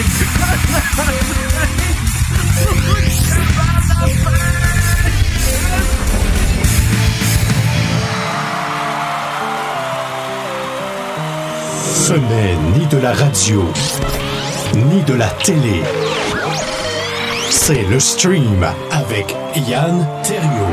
Ce n'est ni de la radio, ni de la télé. C'est le stream avec Yann Terriot.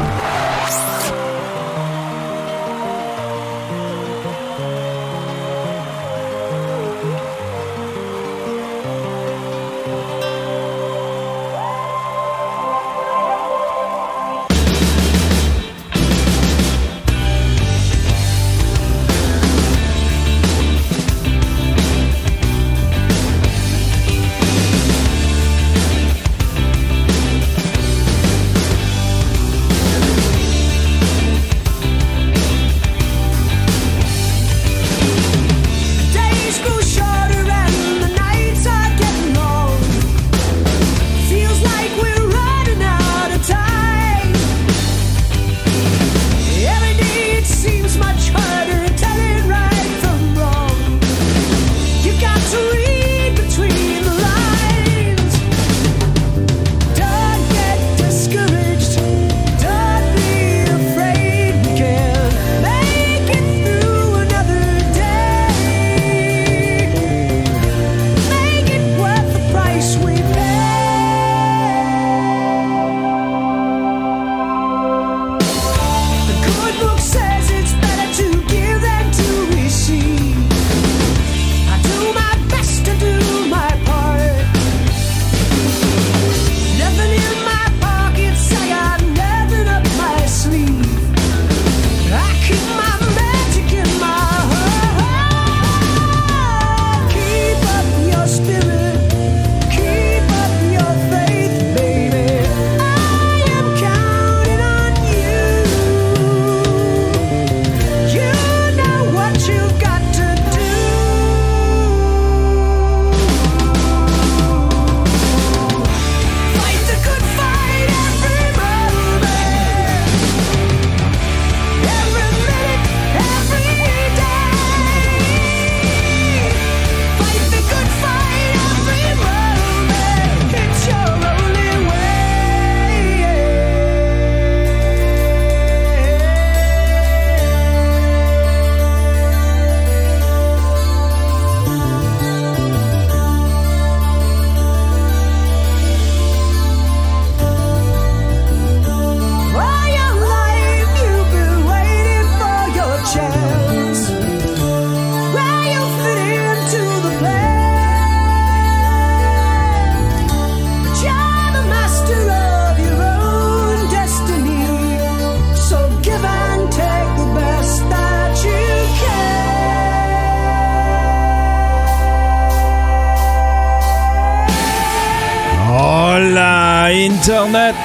Internet.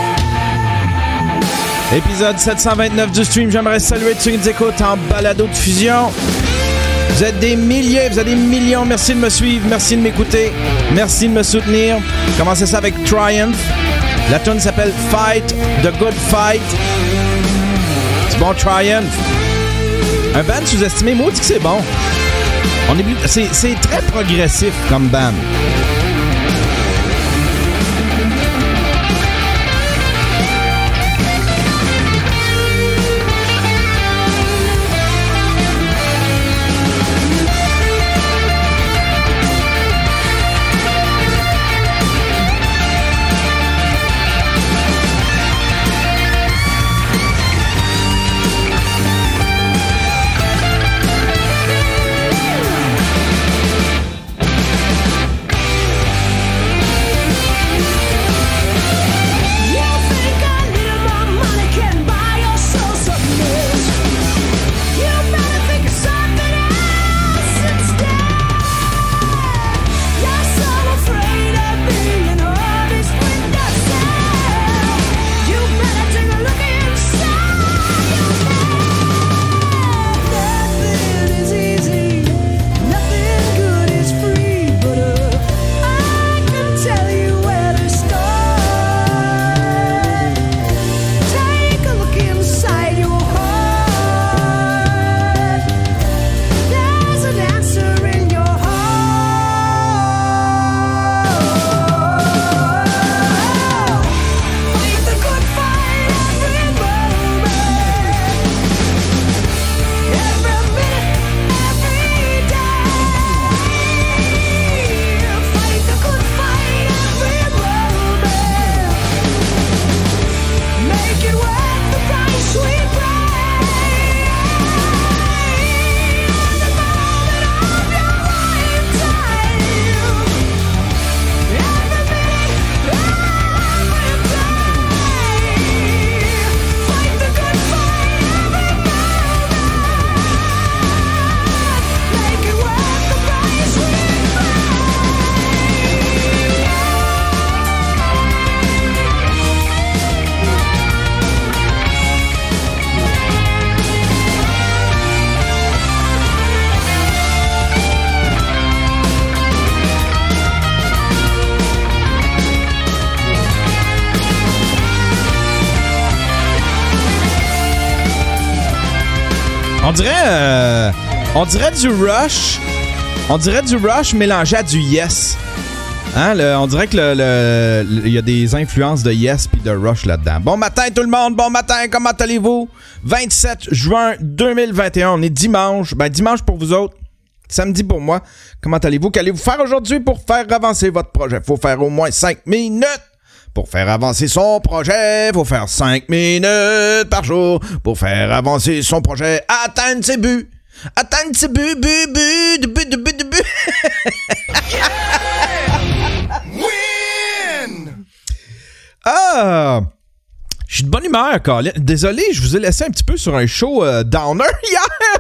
Épisode 729 du stream. J'aimerais saluer tous ceux qui nous écoutent en balado de fusion. Vous êtes des milliers, vous êtes des millions. Merci de me suivre, merci de m'écouter, merci de me soutenir. Commencez ça avec Triumph. La tune s'appelle Fight, The Good Fight. C'est bon, Triumph. Un band sous-estimé, moi, je dis que c'est bon. C'est très progressif comme band. On dirait du Rush. On dirait du Rush mélangé à du Yes. Hein, on dirait que il y a des influences de Yes puis de Rush là-dedans. Bon matin tout le monde, bon matin, comment allez-vous? 27 juin 2021, on est dimanche. Ben dimanche pour vous autres, samedi pour moi. Comment allez-vous? Qu'allez-vous faire aujourd'hui pour faire avancer votre projet? Faut faire au moins 5 minutes. Pour faire avancer son projet, faut faire 5 minutes par jour. Pour faire avancer son projet, atteindre ses buts. Atteindre ses buts, but. Ah! Je suis de bonne humeur, Colin. Désolé, je vous ai laissé un petit peu sur un show downer hier.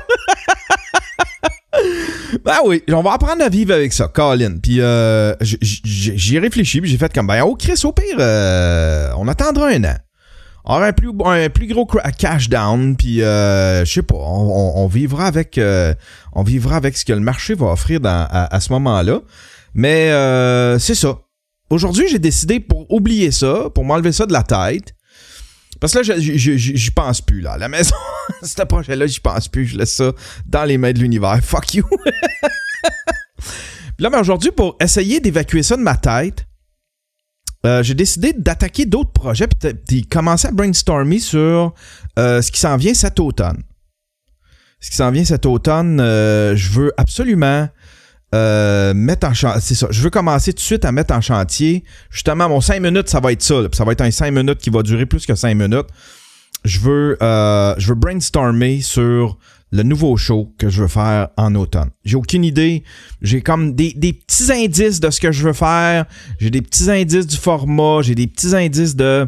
Ben oui, on va apprendre à vivre avec ça, Colin. Puis j'y ai réfléchi, puis j'ai fait comme, ben oh Chris, au pire, on attendra un an. On aura un plus gros cash down, puis je sais pas, on vivra avec ce que le marché va offrir à ce moment-là. Mais c'est ça. Aujourd'hui, j'ai décidé pour oublier ça, pour m'enlever ça de la tête. Parce que là, j'y pense plus, là. À la maison, ce projet-là, j'y pense plus. Je laisse ça dans les mains de l'univers. Fuck you. Puis là, mais aujourd'hui, pour essayer d'évacuer ça de ma tête, j'ai décidé d'attaquer d'autres projets puis commencer à brainstormer sur ce qui s'en vient cet automne. Ce qui s'en vient cet automne, je veux absolument mettre en chantier. C'est ça. Je veux commencer tout de suite à mettre en chantier. Justement, mon 5 minutes, ça va être ça. Là, ça va être un 5 minutes qui va durer plus que 5 minutes. Je veux brainstormer sur le nouveau show que je veux faire en automne. J'ai aucune idée. J'ai comme des petits indices de ce que je veux faire. J'ai des petits indices du format. J'ai des petits indices de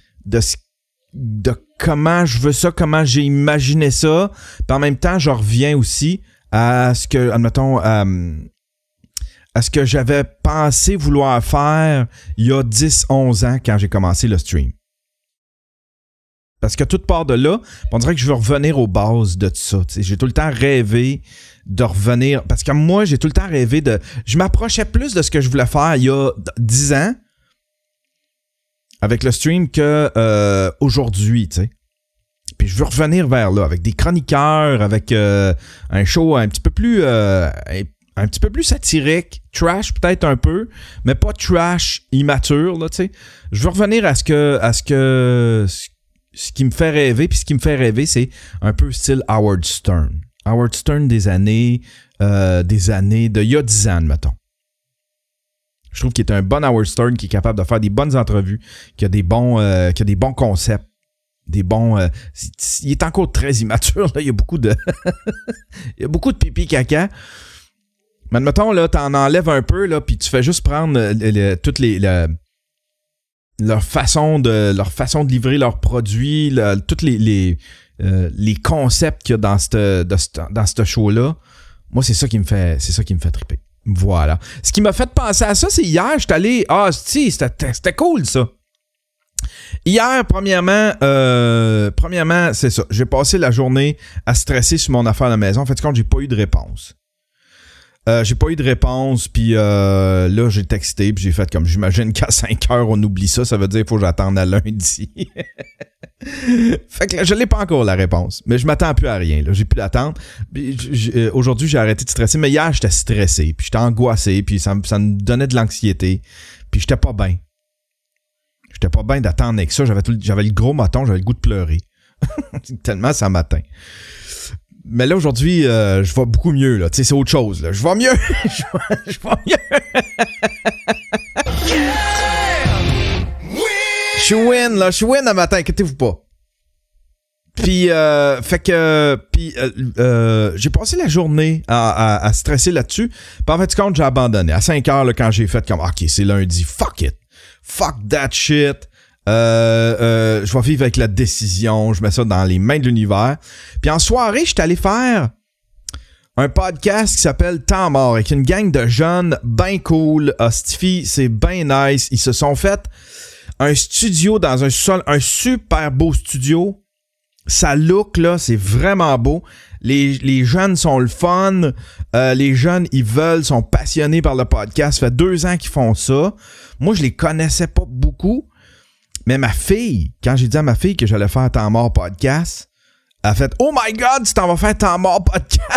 comment je veux ça, comment j'ai imaginé ça. Puis en même temps, je reviens aussi à ce que, admettons, à ce que j'avais pensé vouloir faire il y a 10-11 ans quand j'ai commencé le stream. Parce que tout part de là, on dirait que je veux revenir aux bases de tout ça. T'sais. J'ai tout le temps rêvé de revenir. Parce que moi, j'ai tout le temps rêvé de... Je m'approchais plus de ce que je voulais faire il y a 10 ans avec le stream que aujourd'hui, tu sais. Puis je veux revenir vers là, avec des chroniqueurs, avec un show un petit peu plus satirique, trash peut-être un peu, mais pas trash immature, là, tu sais. Je veux revenir à ce qui me fait rêver, puis ce qui me fait rêver, c'est un peu style Howard Stern. Howard Stern des années de il y a 10 ans, mettons. Je trouve qu'il est un bon Howard Stern qui est capable de faire des bonnes entrevues, qui a des bons concepts. Des bons... il est encore très immature, là. Il y a beaucoup de... il y a beaucoup de pipi caca. Mais admettons, là, t'en enlèves un peu, là, puis tu fais juste prendre toutes leur façon de livrer leurs produits, tous les concepts qu'il y a dans ce show-là. Moi, c'est ça qui me fait triper. Voilà. Ce qui m'a fait penser à ça, c'est hier, j'étais allé... Ah, si, c'était cool, ça. Hier, premièrement, c'est ça. J'ai passé la journée à stresser sur mon affaire à la maison. En fait, quand j'ai pas eu de réponse. Puis là, j'ai texté, puis j'ai fait comme, j'imagine qu'à 5 heures, on oublie ça. Ça veut dire qu'il faut que j'attende à lundi. Fait que là, je l'ai pas encore, la réponse. Mais je m'attends plus à rien, là. J'ai plus d'attente. Aujourd'hui, j'ai arrêté de stresser. Mais hier, j'étais stressé, puis j'étais angoissé, puis ça me donnait de l'anxiété. Puis j'étais pas bien. J'étais pas bien d'attendre avec ça. J'avais le gros moton, j'avais le goût de pleurer. Tellement ça m'atteint. Mais là, aujourd'hui, je vais beaucoup mieux. Là. Tu sais, c'est autre chose. Là. Je vais mieux. Je vais mieux. Je suis win, là. Je suis win à matin. Inquiétez-vous pas. Puis, j'ai passé la journée à stresser là-dessus. Puis en fait, compte, j'ai abandonné. À 5 heures, là, quand j'ai fait comme, OK, c'est lundi. Fuck it. Fuck that shit. Je vais vivre avec la décision. Je mets ça dans les mains de l'univers. Puis en soirée, je suis allé faire un podcast qui s'appelle Temps mort avec une gang de jeunes ben cool. Stifi, c'est ben nice. Ils se sont fait un studio dans un sol, un super beau studio. Ça look, là, c'est vraiment beau. Les jeunes sont le fun. Les jeunes, ils sont passionnés par le podcast. Ça fait 2 ans qu'ils font ça. Moi, je les connaissais pas beaucoup. Mais ma fille, quand j'ai dit à ma fille que j'allais faire Temps mort podcast, Elle a fait « Oh my God, tu t'en vas faire Temps mort podcast! »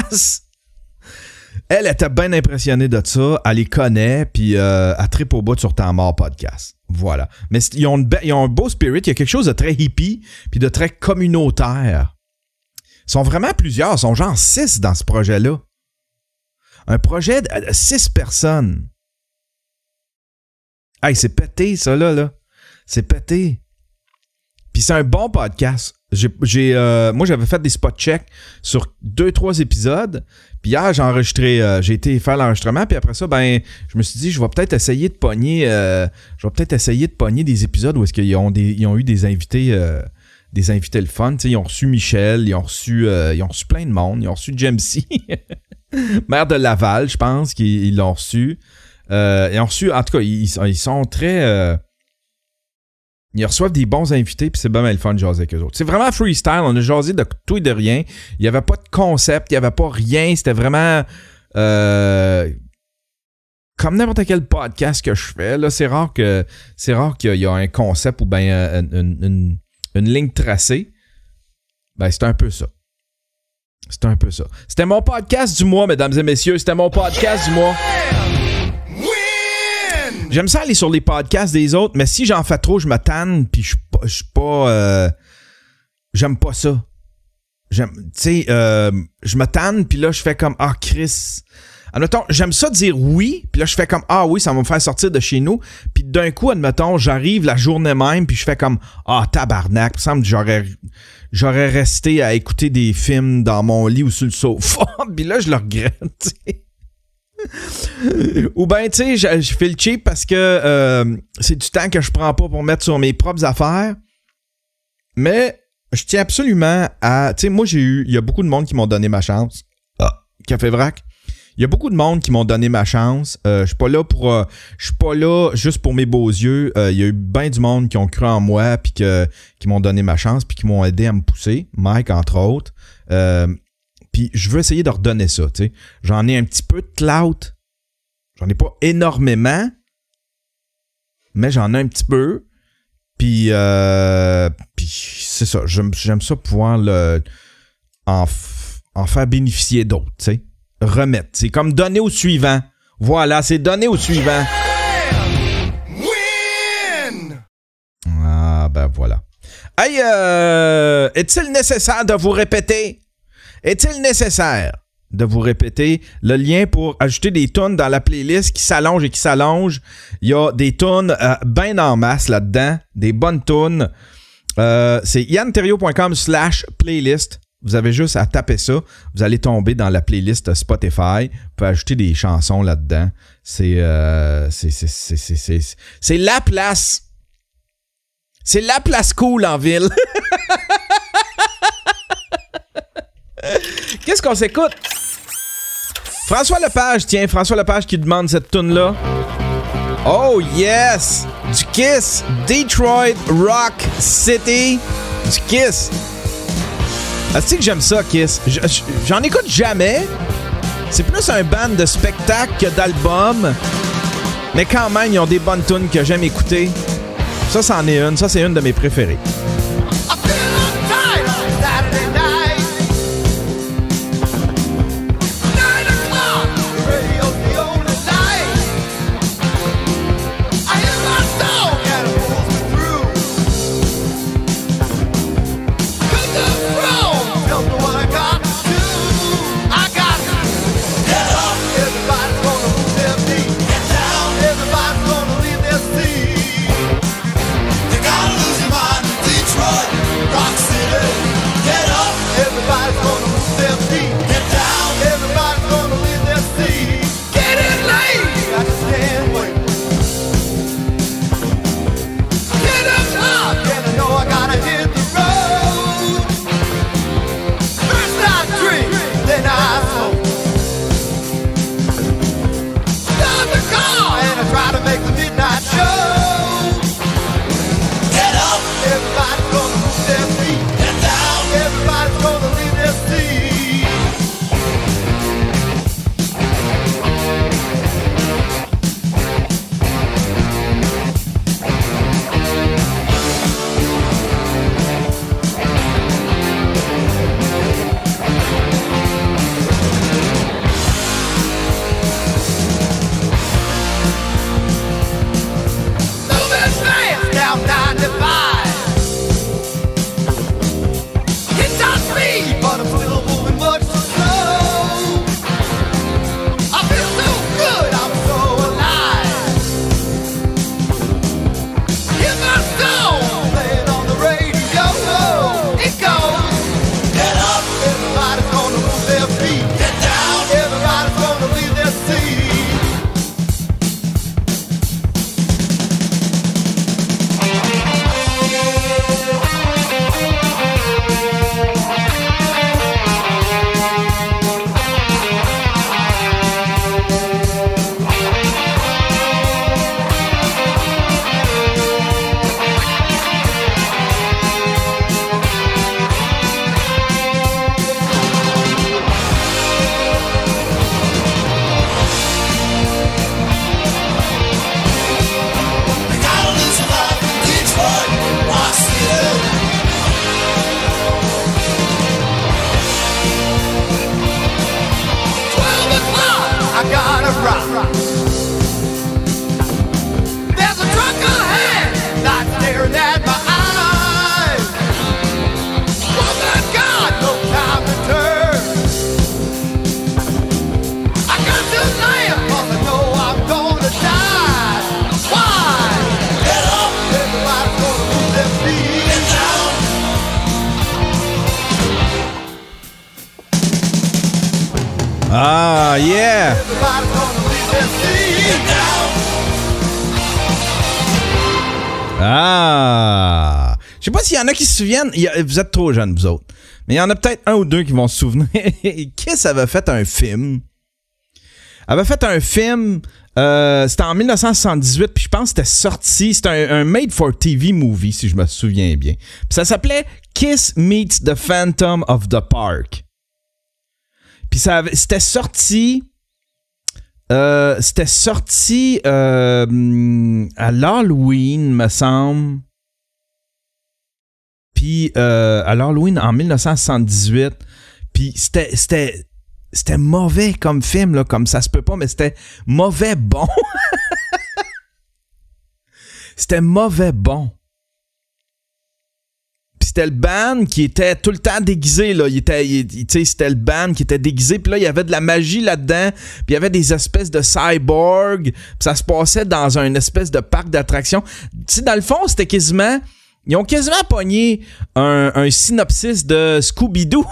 Elle était bien impressionnée de ça. Elle les connaît, puis elle tripe au bout sur Temps mort podcast. Voilà. Mais ils ont un beau spirit. Il y a quelque chose de très hippie, puis de très communautaire. Ils sont vraiment plusieurs. Ils sont genre 6 dans ce projet-là. Un projet de 6 personnes. Hey, c'est pété, ça, là. C'est pété. Puis c'est un bon podcast. Moi, j'avais fait des spot checks sur 2-3 épisodes. Puis hier, j'ai été faire l'enregistrement. Puis après ça, je me suis dit, je vais peut-être essayer de pogner des épisodes où est-ce qu'ils ont eu des invités le fun. T'sais, ils ont reçu Michel, ils ont reçu plein de monde. Ils ont reçu Jamesy, maire de Laval, je pense, qu'ils l'ont reçu. Ils ont reçu, en tout cas, ils sont très... ils reçoivent des bons invités, puis c'est bien le fun de jaser avec eux autres. C'est vraiment freestyle, on a jasé de tout et de rien. Il n'y avait pas de concept, il n'y avait pas rien. C'était vraiment... comme n'importe quel podcast que je fais, là, c'est rare qu'il y a un concept ou bien une ligne tracée. C'est un peu ça. C'est un peu ça. C'était mon podcast du mois, mesdames et messieurs. C'était mon podcast du mois. J'aime ça aller sur les podcasts des autres, mais si j'en fais trop, je me tanne, puis je suis pas... j'aime pas ça. Je me tanne, puis là, je fais comme « Ah, Chris... » Admettons, j'aime ça dire oui, puis là, je fais comme « Ah oui, ça va me faire sortir de chez nous. » Puis d'un coup, admettons, j'arrive la journée même, puis je fais comme « Ah, tabarnak, il me semble que j'aurais resté à écouter des films dans mon lit ou sur le sofa. » Puis là, je le regrette, tu sais. Ou bien, tu sais, je fais le cheap parce que c'est du temps que je prends pas pour mettre sur mes propres affaires. Mais je tiens absolument à... Tu sais, moi, il y a beaucoup de monde qui m'ont donné ma chance. Café Vrac. Il y a beaucoup de monde qui m'ont donné ma chance. Je suis pas là juste pour mes beaux yeux. Il y a eu bien du monde qui ont cru en moi puis qui m'ont donné ma chance puis qui m'ont aidé à me pousser. Mike, entre autres. Puis je veux essayer de redonner ça, tu sais. J'en ai un petit peu de clout. J'en ai pas énormément, mais j'en ai un petit peu. Puis c'est ça. J'aime ça pouvoir en faire bénéficier d'autres, tu sais. Remettre. C'est comme donner au suivant. Voilà, c'est donner au suivant. Win! Ah, voilà. Hey, est-il nécessaire de vous répéter? Est-il nécessaire de vous répéter le lien pour ajouter des tunes dans la playlist qui s'allonge et qui s'allonge? Il y a des tunes bien en masse là-dedans, des bonnes tunes. C'est yanterrio.com/playlist. Vous avez juste à taper ça. Vous allez tomber dans la playlist Spotify. Vous pouvez ajouter des chansons là-dedans. C'est la place. C'est la place cool en ville. Qu'est-ce qu'on s'écoute? François Lepage, tiens, François Lepage qui demande cette toune-là. Oh yes! Du Kiss, Detroit Rock City, du Kiss. Est-ce que j'aime ça, Kiss? J'en écoute jamais. C'est plus un band de spectacle que d'album. Mais quand même, ils ont des bonnes tunes que j'aime écouter. Ça, c'en est une. Ça, c'est une de mes préférées. Rock Ah, yeah! Ah! Je sais pas s'il y en a qui se souviennent. Vous êtes trop jeunes, vous autres. Mais il y en a peut-être un ou deux qui vont se souvenir. Kiss avait fait un film. C'était en 1978, puis je pense que c'était sorti. C'était un made-for-TV movie, si je me souviens bien. Puis ça s'appelait Kiss Meets the Phantom of the Park. Puis c'était sorti... à l'Halloween, me semble. Puis à l'Halloween en 1978. Puis c'était mauvais comme film, là, comme ça se peut pas, mais c'était mauvais bon. C'était mauvais bon. Puis c'était le band qui était tout le temps déguisé, là. C'était le band qui était déguisé, puis là, il y avait de la magie là-dedans, puis il y avait des espèces de cyborgs, puis ça se passait dans un espèce de parc d'attractions. Tu sais, dans le fond, c'était quasiment... Ils ont quasiment pogné un synopsis de Scooby-Doo.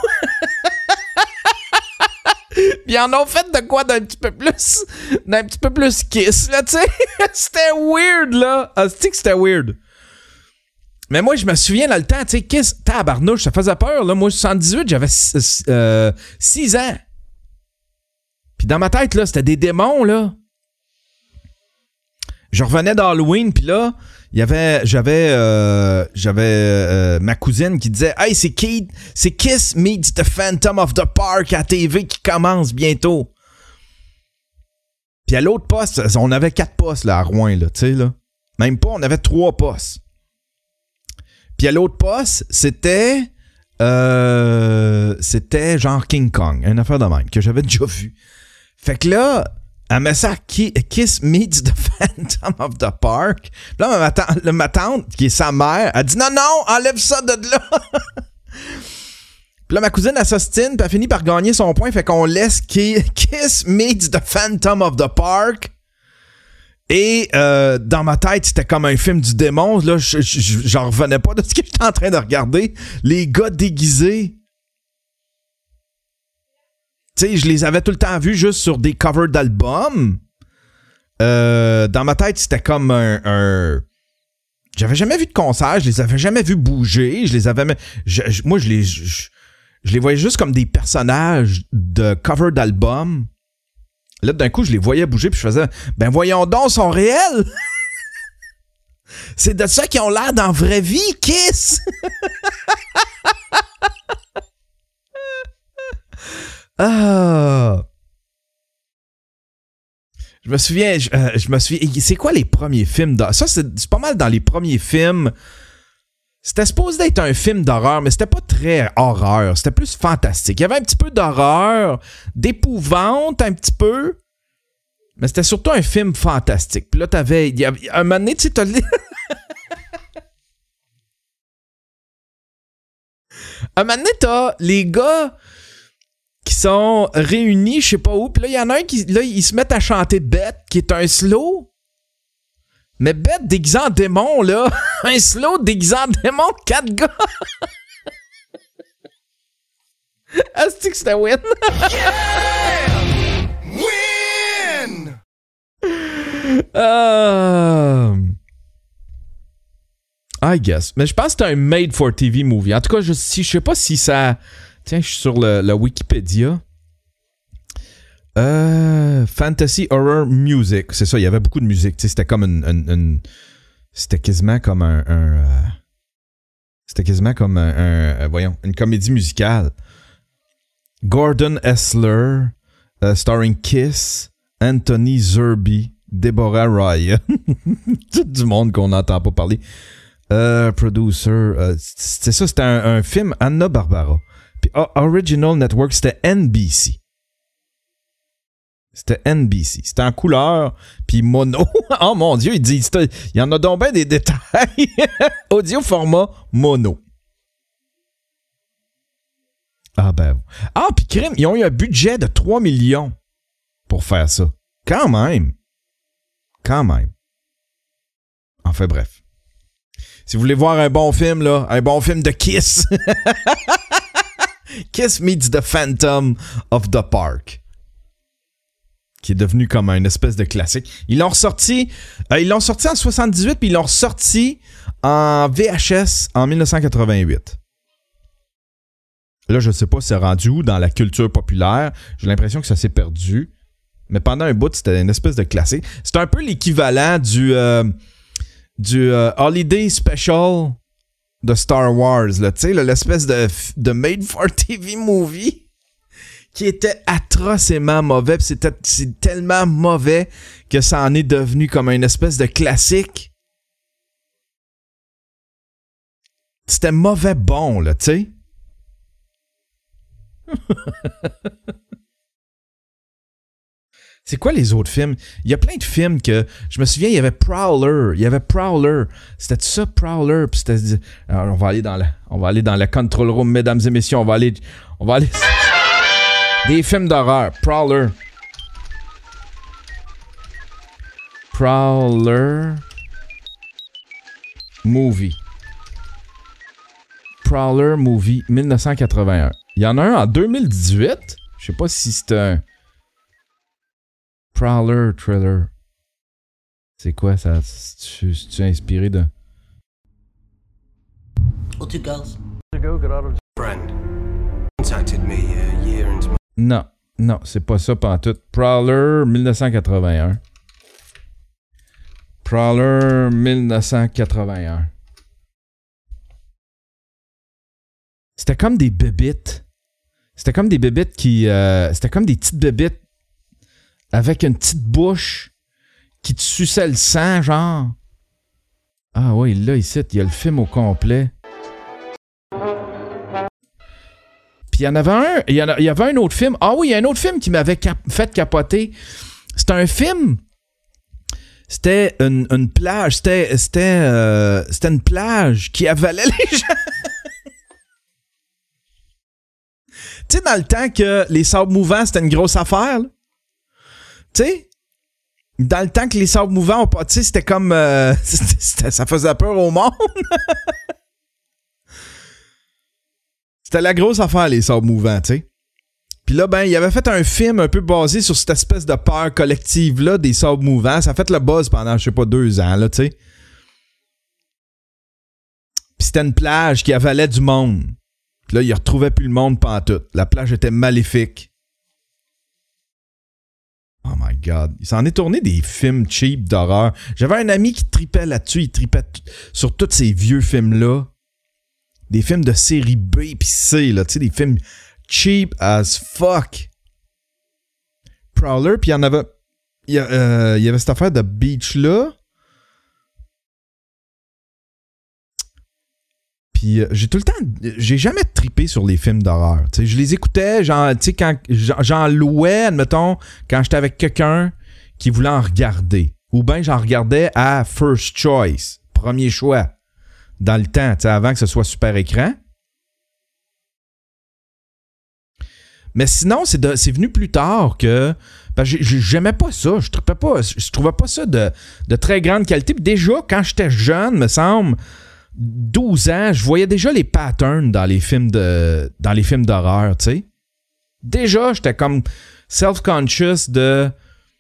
Puis ils en ont fait de quoi d'un petit peu plus Kiss, là, tu sais. C'était weird, là. Ah, c'est que c'était weird. Mais moi, je me souviens dans le temps, tu sais, Kiss, tabarnouche, ça faisait peur, là. Moi, 78, j'avais 6 ans. Puis dans ma tête, là, c'était des démons, là. Je revenais d'Halloween, puis là, j'avais ma cousine qui disait « Hey, c'est Kiss Meets the Phantom of the Park à TV qui commence bientôt. » Puis à l'autre poste, on avait 4 postes là, à Rouen, là, tu sais, là. Même pas, on avait 3 postes. Puis à l'autre poste, c'était genre King Kong, une affaire de même, que j'avais déjà vu. Fait que là, elle met ça Kiss Meets the Phantom of the Park. Puis là, ma tante, qui est sa mère, elle dit non, enlève ça de là. Puis là, ma cousine, elle s'ostine, puis elle finit par gagner son point. Fait qu'on laisse Kiss Meets the Phantom of the Park. Et dans ma tête, c'était comme un film du démon. Là, j'en revenais pas de ce que j'étais en train de regarder. Les gars déguisés. Tu sais, je les avais tout le temps vus juste sur des covers d'albums. Dans ma tête, c'était comme un... J'avais jamais vu de concert, je les avais jamais vus bouger, je les voyais juste comme des personnages de cover d'albums. Là, d'un coup, je les voyais bouger, puis je faisais « Ben voyons donc, ils sont réels! » C'est de ça qu'ils ont l'air dans la vraie vie, Kiss! Ah! Je me souviens, c'est quoi les premiers films d'horreur? Ça, c'est pas mal dans les premiers films. C'était supposé être un film d'horreur, mais c'était pas très horreur. C'était plus fantastique. Il y avait un petit peu d'horreur, d'épouvante un petit peu, mais c'était surtout un film fantastique. Puis là, un moment donné, tu sais, un moment donné, t'as les gars qui sont réunis, je sais pas où, puis là, il y en a un qui, là, ils se mettent à chanter Beth, qui est un slow. Mais Beth déguisé en démon, là. Un slow déguisé en démon, 4 gars. Est-ce que c'était win? Yeah! Win! I guess. Mais je pense que c'était un made-for-TV movie. En tout cas, je sais pas si ça... Tiens, je suis sur le Wikipédia. Fantasy Horror Music. C'est ça, il y avait beaucoup de musique. Tu sais, c'était comme c'était quasiment comme voyons, une comédie musicale. Gordon Esler, starring Kiss, Anthony Zerbe, Deborah Ryan. Tout du monde qu'on n'entend pas parler. Producer, c'est ça, c'était un film Hanna-Barbera. Puis Original Network, c'était NBC. C'était NBC. C'était en couleur, puis mono. Oh mon Dieu, il y en a donc bien des détails. Audio format mono. Ah ben. Ah, puis crime, ils ont eu un budget de 3 millions pour faire ça. Quand même. Enfin bref. Si vous voulez voir un bon film, là, un bon film de Kiss. Kiss Meets the Phantom of the Park. qui est devenu comme une espèce de classique. Ils l'ont ressorti en 78, puis ils l'ont ressorti en VHS en 1988. Là, je sais pas si c'est rendu où dans la culture populaire. J'ai l'impression que ça s'est perdu. Mais pendant un bout, c'était une espèce de classique. C'est un peu l'équivalent du Holiday Special de Star Wars, là, tu sais, l'espèce de made-for-TV movie qui était atrocement mauvais. Puis c'est tellement mauvais que ça en est devenu comme une espèce de classique. C'était mauvais bon, là, tu sais. C'est quoi les autres films? Il y a plein de films que... Je me souviens, il y avait Prowler. C'était ça, Prowler? Puis c'était... Alors, on va aller dans la control room, mesdames et messieurs. On va aller... Des films d'horreur. Prowler. Movie. Prowler Movie 1981. Il y en a un en 2018. Je sais pas si c'est un... Prowler Trailer. C'est quoi ça? C'est-tu inspiré de... Non, c'est pas ça pantoute. Prowler 1981. Prowler 1981. C'était comme des bébites. C'était comme des bébites qui... C'était comme des petites bébites avec une petite bouche qui te suçait le sang, genre. Ah oui, là, ici, il y a le film au complet. Puis il y en avait un... Il y avait un autre film. Ah oui, il y a un autre film qui m'avait fait capoter. C'était un film... C'était une plage. C'était une plage qui avalait les gens. Tu sais, dans le temps que les sables mouvants, c'était une grosse affaire, là. Tu sais, dans le temps que les sables mouvants, tu sais, c'était comme... ça faisait peur au monde. C'était la grosse affaire, les sables mouvants, tu sais. Puis là, ben, il avait fait un film un peu basé sur cette espèce de peur collective-là des sables mouvants. Ça a fait le buzz pendant, je sais pas, 2 ans, là, tu sais. Puis c'était une plage qui avalait du monde. Puis là, il retrouvait plus le monde pantoute. La plage était maléfique. Oh my God. Il s'en est tourné des films cheap d'horreur. J'avais un ami qui tripait là-dessus. Il tripait sur tous ces vieux films-là. Des films de série B pis C, là. Tu sais, des films cheap as fuck. Prowler, puis il y en avait... Il y avait cette affaire de Beach-là. Puis j'ai jamais trippé sur les films d'horreur. T'sais, je les écoutais, genre, tu sais, quand j'en louais, admettons, quand j'étais avec quelqu'un qui voulait en regarder. Ou bien j'en regardais à first choice, premier choix, dans le temps, tu sais, avant que ce soit super écran. Mais sinon, c'est venu plus tard que... Ben, j'aimais pas ça, je trouvais pas ça de très grande qualité. Puis déjà, quand j'étais jeune, me semble... 12 ans, je voyais déjà les patterns dans les films d'horreur, tu sais. Déjà, j'étais comme self-conscious de...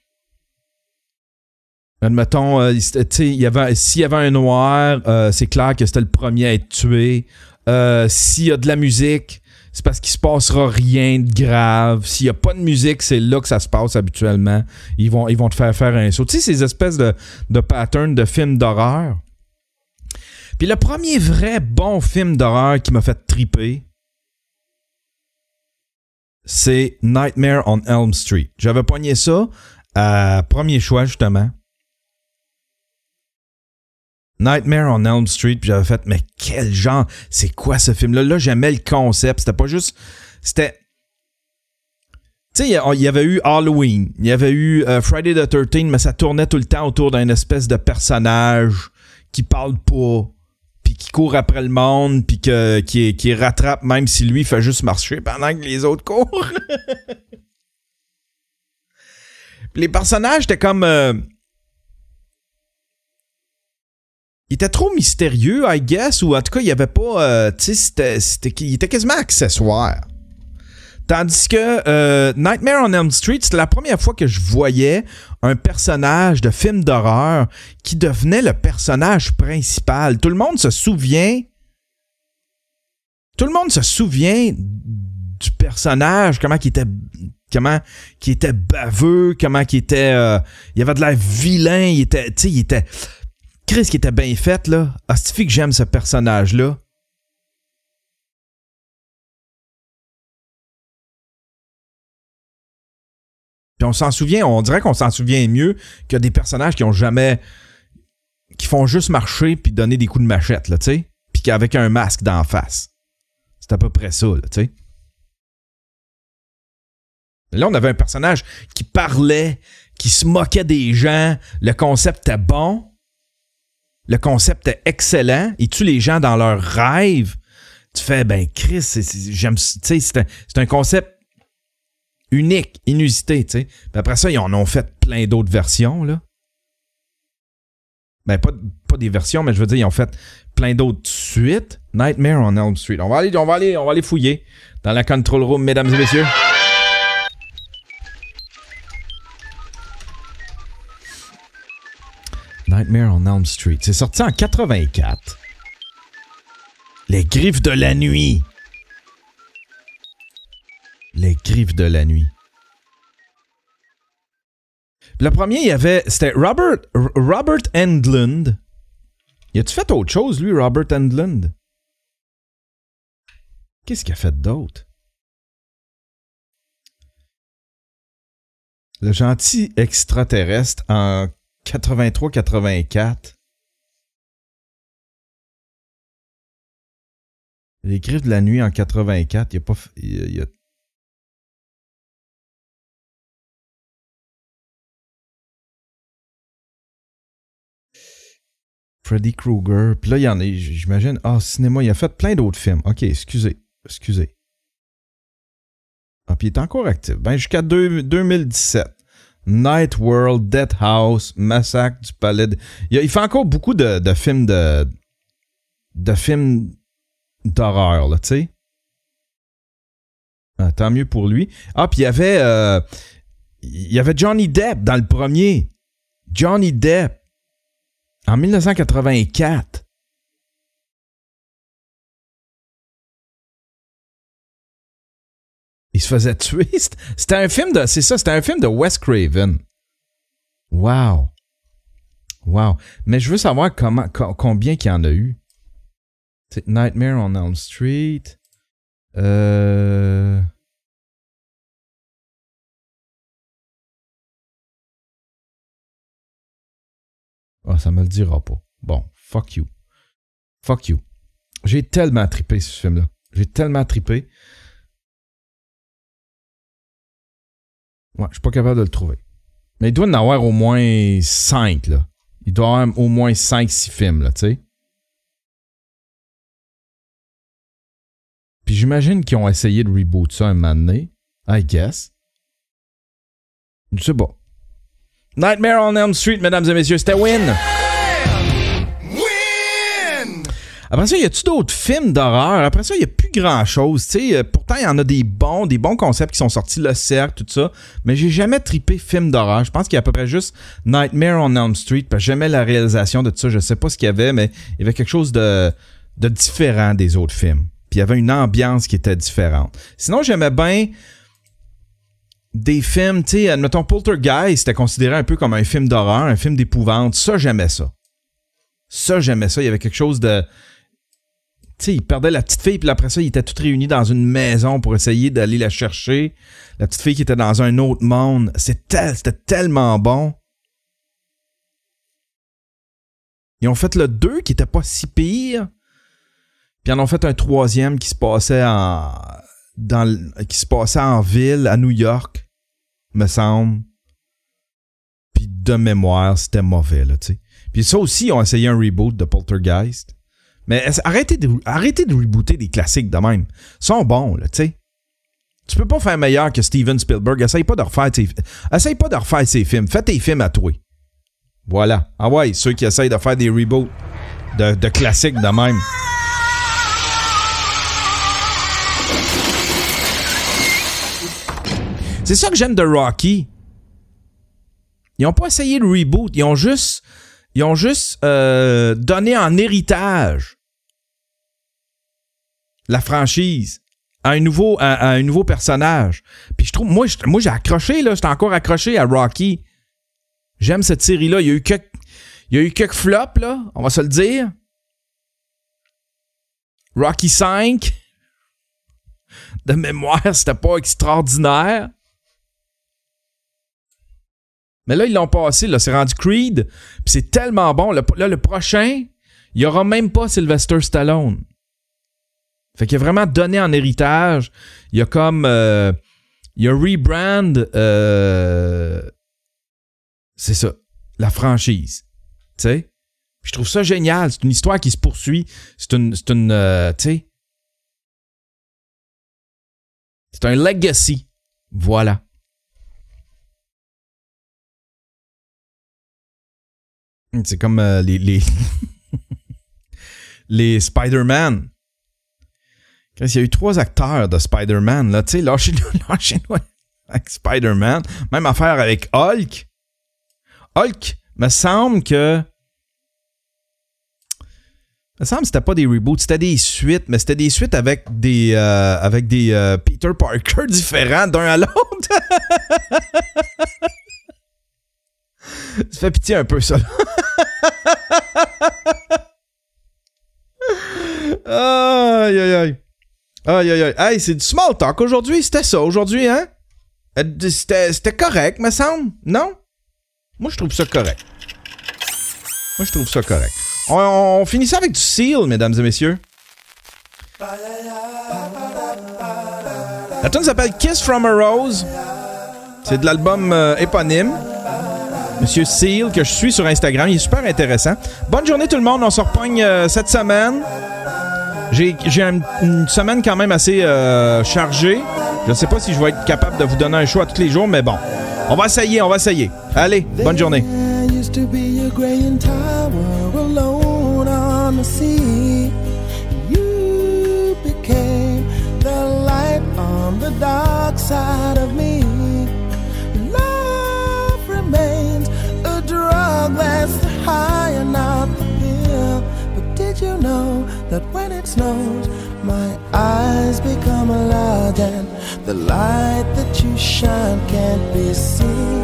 Admettons, tu sais, s'il y avait un noir, c'est clair que c'était le premier à être tué. S'il y a de la musique, c'est parce qu'il se passera rien de grave. S'il n'y a pas de musique, c'est là que ça se passe habituellement. Ils vont te faire un saut. Tu sais, ces espèces de patterns de films d'horreur. Puis le premier vrai bon film d'horreur qui m'a fait triper, c'est Nightmare on Elm Street. J'avais pogné ça à premier choix, justement. Nightmare on Elm Street, puis j'avais fait, mais quel genre, c'est quoi ce film-là? Là, j'aimais le concept, c'était pas juste... C'était... Tu sais, il y avait eu Halloween, il y avait eu Friday the 13th, mais ça tournait tout le temps autour d'un espèce de personnage qui parle pas, puis qui court après le monde, puis qui rattrape même si lui fait juste marcher pendant que les autres courent. Puis les personnages étaient comme... il était trop mystérieux, I guess, ou en tout cas, il y avait pas... tu sais, il était quasiment accessoire. Tandis que Nightmare on Elm Street, c'était la première fois que je voyais un personnage de film d'horreur qui devenait le personnage principal. Tout le monde se souvient du personnage, comment il était baveux, comment il était... il avait de l'air vilain, il était... Chris qui était bien fait, là. Ah, c'est que j'aime ce personnage-là. Puis on s'en souvient, on dirait qu'on s'en souvient mieux que des personnages qui font juste marcher puis donner des coups de machette, là, tu sais. Puis qu'avec un masque d'en face. C'est à peu près ça, là, tu sais. Là, on avait un personnage qui parlait, qui se moquait des gens. Le concept était bon. Le concept était excellent. Il tue les gens dans leurs rêves. Tu fais, ben, Chris, j'aime, tu sais, c'est un concept unique, inusité, tu sais. Puis après ça, ils en ont fait plein d'autres versions, là. Ben, pas des versions, mais je veux dire, ils ont fait plein d'autres suites. Nightmare on Elm Street. On va aller fouiller dans la control room, mesdames et messieurs. Nightmare on Elm Street. C'est sorti en 84. Les Griffes de la nuit. Les Griffes de la nuit. Le premier, c'était Robert Englund. Il a-tu fait autre chose, lui, Robert Englund? Qu'est-ce qu'il a fait d'autre? Le gentil extraterrestre en 83-84. Les Griffes de la nuit en 84. Il y a Freddy Krueger. Puis là, il y en a, j'imagine. Cinéma, il a fait plein d'autres films. OK, excusez. Ah, puis il est encore actif. Ben, jusqu'à 2017. Night World, Death House, Massacre du Palais de... Il fait encore beaucoup de films de films d'horreur, là, tu sais. Ah, tant mieux pour lui. Ah, puis il y avait Johnny Depp dans le premier. Johnny Depp. En 1984. Il se faisait tuer. C'était un film de... C'est ça, c'était un film de Wes Craven. Wow. Mais je veux savoir combien qu'il y en a eu. C'est Nightmare on Elm Street. Ça me le dira pas. Bon, fuck you. J'ai tellement trippé ce film-là. Ouais, je suis pas capable de le trouver. Mais il doit en avoir au moins 5, là. Il doit y avoir au moins 5-6 films, là, tu sais. Puis j'imagine qu'ils ont essayé de reboot ça un moment donné. I guess. Je sais pas. Nightmare on Elm Street, mesdames et messieurs, c'était Win! Après ça, y a-tu d'autres films d'horreur? Après ça, il n'y a plus grand-chose. Pourtant, il y en a des bons concepts qui sont sortis, Le Cercle, tout ça. Mais j'ai jamais trippé film d'horreur. Je pense qu'il y a à peu près juste Nightmare on Elm Street. Parce que j'aimais la réalisation de tout ça. Je sais pas ce qu'il y avait, mais il y avait quelque chose de différent des autres films. Puis il y avait une ambiance qui était différente. Sinon, j'aimais bien des films, tu sais, admettons Poltergeist, c'était considéré un peu comme un film d'horreur, un film d'épouvante. Ça, j'aimais ça. Il y avait quelque chose de... Tu sais, il perdait la petite fille, puis après ça, ils étaient tous réunis dans une maison pour essayer d'aller la chercher. La petite fille qui était dans un autre monde. C'était tellement bon. Ils ont fait le 2 qui était pas si pire. Puis ils en ont fait un 3e qui se passait en ville, à New York, me semble. Puis de mémoire, c'était mauvais, là, tu sais. Puis ça aussi, ils ont essayé un reboot de Poltergeist. Mais arrêtez de rebooter des classiques de même. Ils sont bons, là, tu sais. Tu peux pas faire meilleur que Steven Spielberg. Essaye pas de refaire ses films. Fais tes films à toi. Voilà. Ah ouais, ceux qui essayent de faire des reboots de classiques de même. C'est ça que j'aime de Rocky. Ils ont pas essayé le reboot. Ils ont juste donné en héritage la franchise à un nouveau personnage. Puis je trouve, moi j'ai accroché, là. J'étais encore accroché à Rocky. J'aime cette série-là. Il y a eu quelques flops, là. On va se le dire. Rocky 5. De mémoire, c'était pas extraordinaire. Mais là, ils l'ont passé. Là, c'est rendu Creed. Puis c'est tellement bon. Là, le prochain, il y aura même pas Sylvester Stallone. Fait qu'il a vraiment donné en héritage. Il y a comme... il y a rebrand... c'est ça. La franchise. Tu sais? Je trouve ça génial. C'est une histoire qui se poursuit. C'est une tu sais... C'est un legacy. Voilà. C'est comme les les Spider-Man. Quand il y a eu 3 acteurs de Spider-Man, là, tu sais, lâchez-nous avec Spider-Man. Même affaire avec Hulk. Hulk, me semble que c'était pas des reboots, c'était des suites, mais c'était des suites avec des Peter Parker différents d'un à l'autre. Ça fait pitié un peu, ça. Aïe, aïe, aïe. Aïe, aïe, aïe. Hey, c'est du small talk aujourd'hui. C'était ça aujourd'hui, hein? C'était correct, me semble. Non? Moi, je trouve ça correct. On finit ça avec du Seal, mesdames et messieurs. La tune s'appelle Kiss from a Rose. C'est de l'album éponyme. Monsieur Seal, que je suis sur Instagram. Il est super intéressant. Bonne journée tout le monde. On se repogne cette semaine. J'ai une semaine quand même assez chargée. Je ne sais pas si je vais être capable de vous donner un show à tous les jours, mais bon. On va essayer. Allez, bonne journée. That's high and not the pill. But did you know that when it snows, my eyes become a lot, and the light that you shine can't be seen?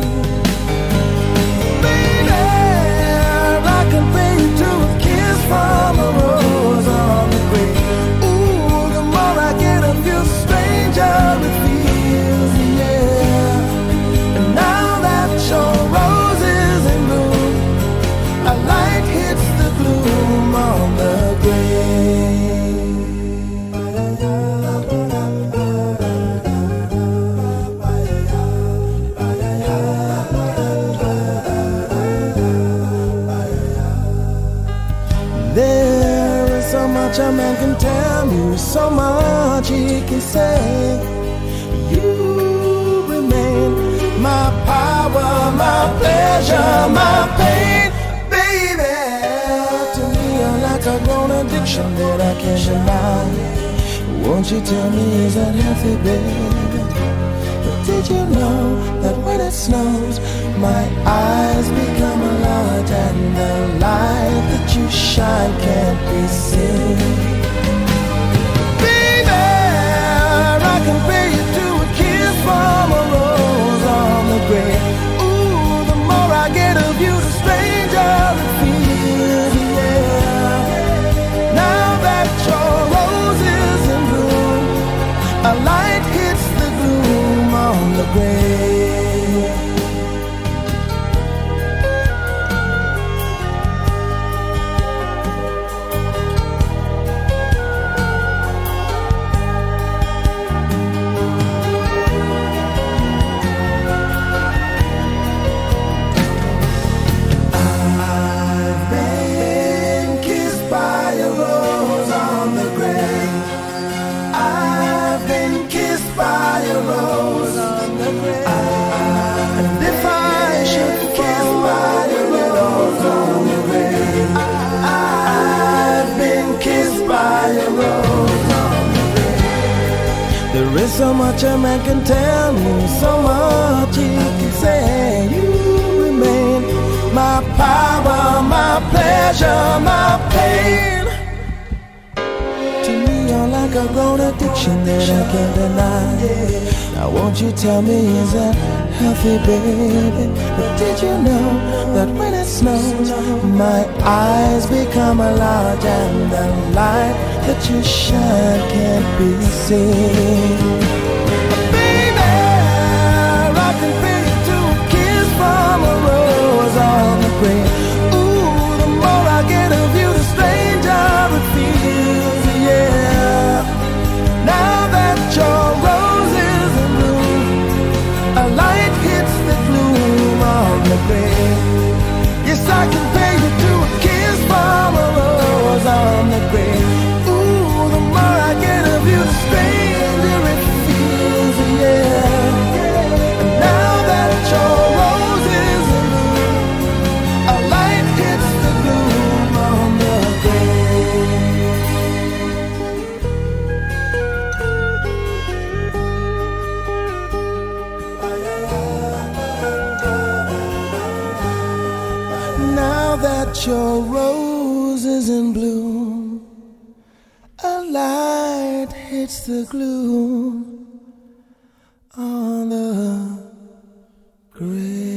Baby, I compare you to a kiss from a rose on the grave. Ooh, the more I get of you, the stranger it feels, yeah. And now that your rose is in bloom, a light hits the gloom on the grave. There is so much a man can tell you, so much he can say. You remain my power, my pleasure, my pain. Like a grown addiction that I can't deny. Won't you tell me, is that healthy, baby? But did you know that when it snows, my eyes become a lot, and the light that you shine can't be seen? Baby, I compare you to a kiss from a rose on the grave. Ooh, the more I get of you, the stranger it feels, yeah. Now that your rose is in bloom, a light hits the gloom on the grave. There is so much a man can tell me, so much he can say. You remain my power, my pleasure, my pain. To me, you're like a grown addiction that I can't deny. Now won't you tell me, is that healthy, baby? But did you know that when it snows, my eyes become large and the light that you shine can't be seen? Baby, I can feel you to a kiss from a rose on the grave. Ooh, the more I get of you, the stranger it feels, yeah. Now that your rose is in bloom, a light hits the gloom on the grave. Yes, I can pay you to a kiss from a rose on the grave. Ooh, the more I get of you, the stranger it feels, yeah. And now that your rose is in bloom, a light hits the gloom on the grave. Now that your rose is in bloom, a light hits the gloom on the grave.